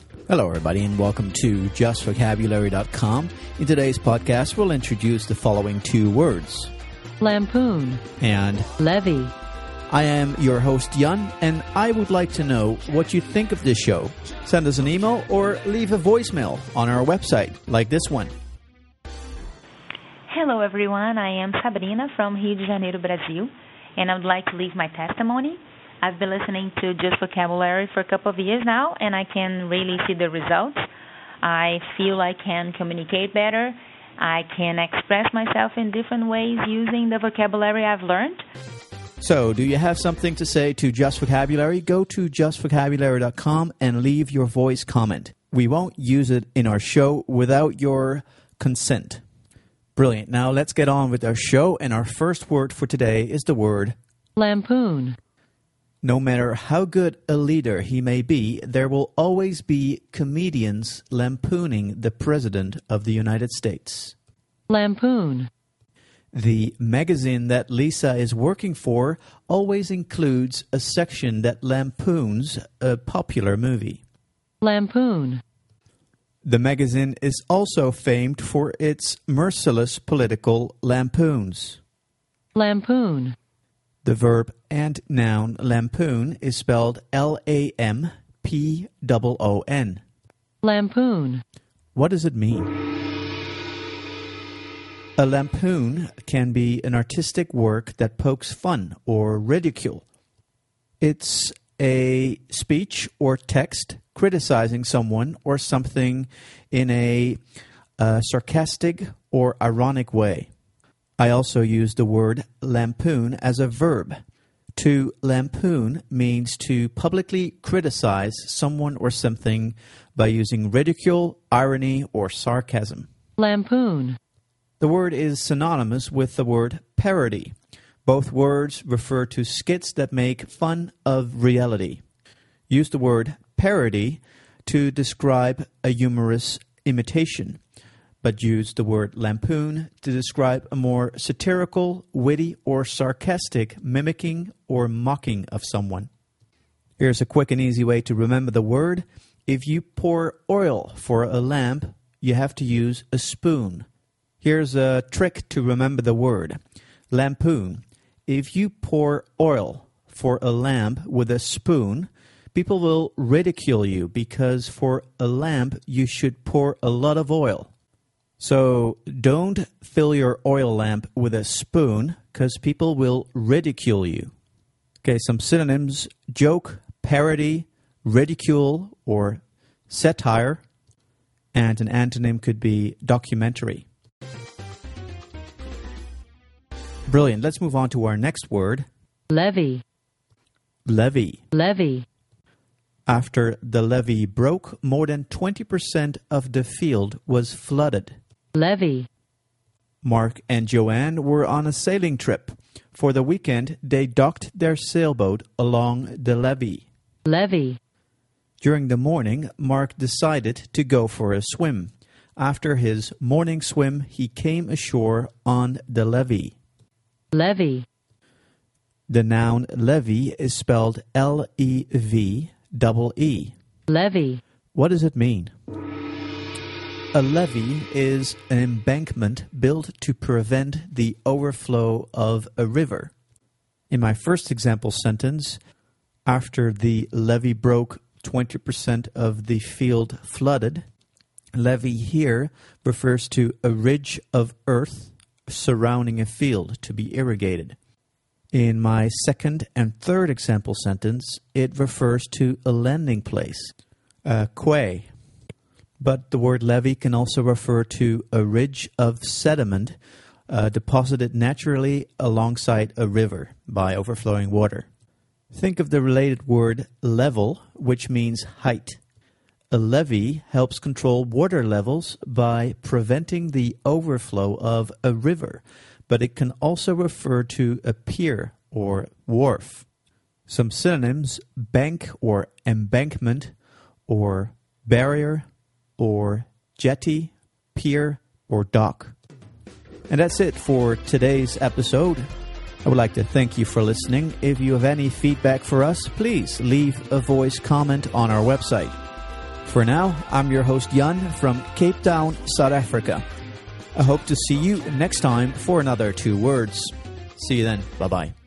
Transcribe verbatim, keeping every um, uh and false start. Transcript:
Hello, everybody, and welcome to just vocabulary dot com. In today's podcast, we'll introduce the following two words. Lampoon And levy. I am your host, Jan, and I would like to know what you think of this show. Send us an email or leave a voicemail on our website, like this one. Hello, everyone. I am Sabrina from Rio de Janeiro, Brazil, and I would like to leave my testimony. I've been listening to Just Vocabulary for a couple of years now, and I can really see the results. I feel I can communicate better. I can express myself in different ways using the vocabulary I've learned. So, do you have something to say to Just Vocabulary? Go to just vocabulary dot com and leave your voice comment. We won't use it in our show without your consent. Brilliant. Now, let's get on with our show, and our first word for today is the word lampoon. No matter how good a leader he may be, there will always be comedians lampooning the President of the United States. Lampoon. The magazine that Lisa is working for always includes a section that lampoons a popular movie. Lampoon. The magazine is also famed for its merciless political lampoons. Lampoon. The verb and noun lampoon is spelled L A M P O O N. Lampoon. What does it mean? A lampoon can be an artistic work that pokes fun or ridicule. It's a speech or text criticizing someone or something in a uh, sarcastic or ironic way. I also use the word lampoon as a verb. To lampoon means to publicly criticize someone or something by using ridicule, irony, or sarcasm. Lampoon. The word is synonymous with the word parody. Both words refer to skits that make fun of reality. Use the word parody to describe a humorous imitation, but use the word lampoon to describe a more satirical, witty, or sarcastic mimicking or mocking of someone. Here's a quick and easy way to remember the word. If you pour oil for a lamp, you have to use a spoon. Here's a trick to remember the word. Lampoon. If you pour oil for a lamp with a spoon, people will ridicule you because for a lamp you should pour a lot of oil. So don't fill your oil lamp with a spoon because people will ridicule you. Okay, some synonyms: joke, parody, ridicule, or satire. And an antonym could be documentary. Brilliant. Let's move on to our next word. Levee. Levee. Levee. After the levee broke, more than twenty percent of the field was flooded. Levee. Mark and Joanne were on a sailing trip. For the weekend, they docked their sailboat along the levee. Levee. During the morning, Mark decided to go for a swim. After his morning swim, he came ashore on the levee. Levee. The noun levee is spelled L E V E E. Levee. What does it mean? A levee is an embankment built to prevent the overflow of a river. In my first example sentence, after the levee broke, twenty percent of the field flooded. Levee here refers to a ridge of earth surrounding a field to be irrigated. In my second and third example sentence, it refers to a landing place, a quay. But the word levee can also refer to a ridge of sediment uh, deposited naturally alongside a river by overflowing water. Think of the related word level, which means height. A levee helps control water levels by preventing the overflow of a river, but it can also refer to a pier or wharf. Some synonyms: bank or embankment, or barrier, or jetty, pier, or dock. And that's it for today's episode. I would like to thank you for listening. If you have any feedback for us, please leave a voice comment on our website. For now, I'm your host Jan from Cape Town, South Africa. I hope to see you next time for another two words. See you then. Bye-bye.